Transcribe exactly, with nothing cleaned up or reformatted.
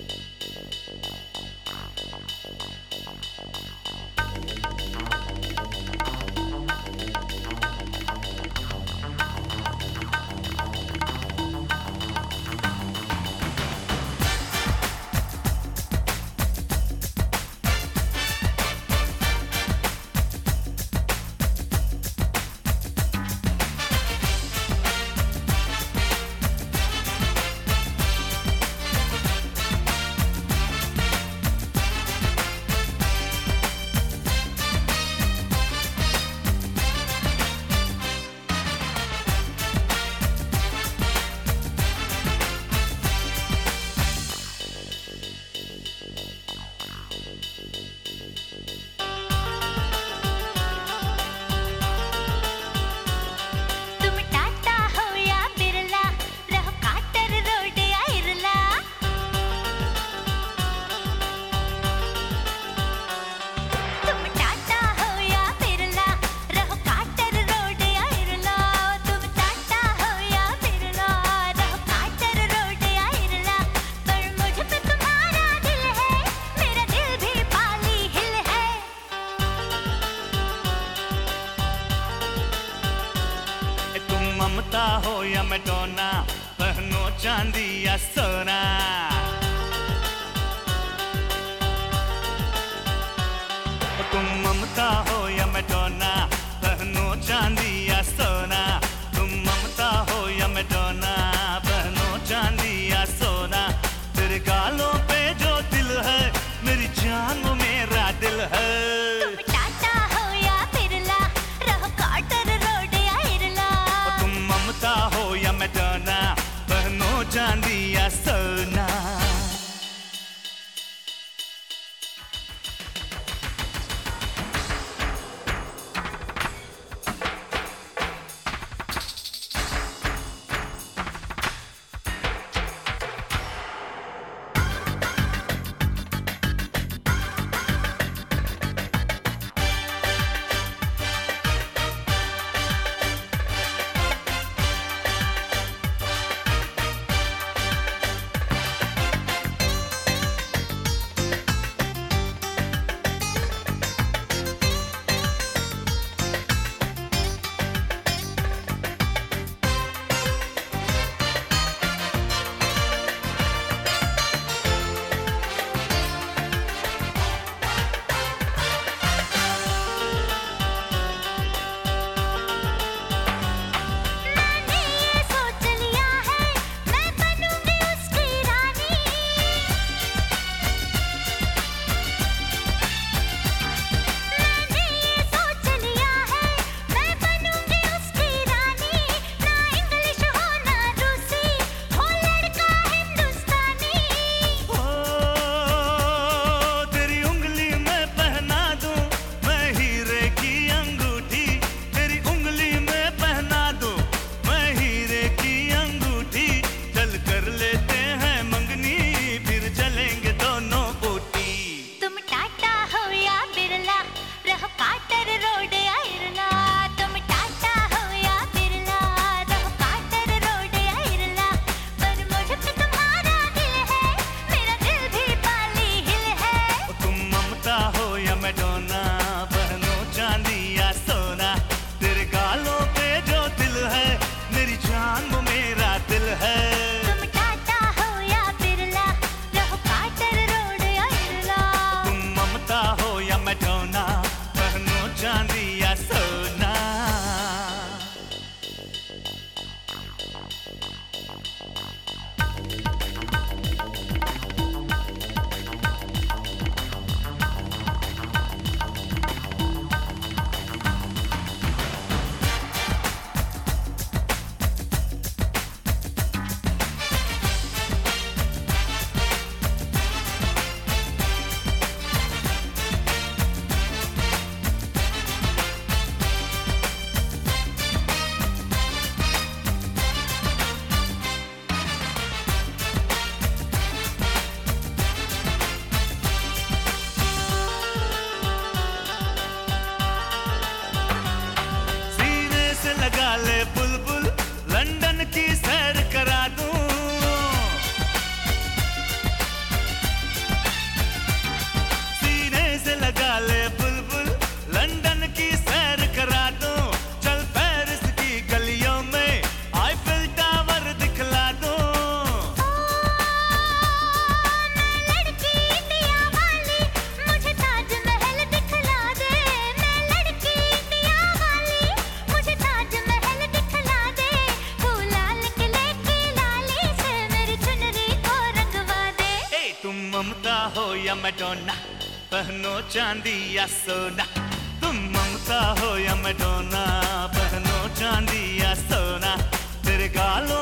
ममता हो या मैडोना, पहनो चांदी या सोना। तुम ममता हो या मैडोना, पहनो चांदी या सोना। तुम ममता हो या मैडोना, पहनो चांदी या सोना। तेरे गालों पे जो दिल है, मेरी जान वो मेरा दिल है। हो या मैडोना, पहनो चांदी या सोना। मैडोना, पहनो चांदी या सोना। तेरे गालों पे जो दिल है, मेरी जान वो मेरा दिल है। तुम टाटा हो या बिरला, रहो कार्टर रोड या इरला। तुम ममता हो या मैडोना, पहनो चांदी या सोना। ले बुलबुल, लंदन की सैर करा दूं। या मैडोना, पहनो चांदी या सोना। तुम ममता हो या मैडोना, पहनो चांदी या सोना। तेरे गालों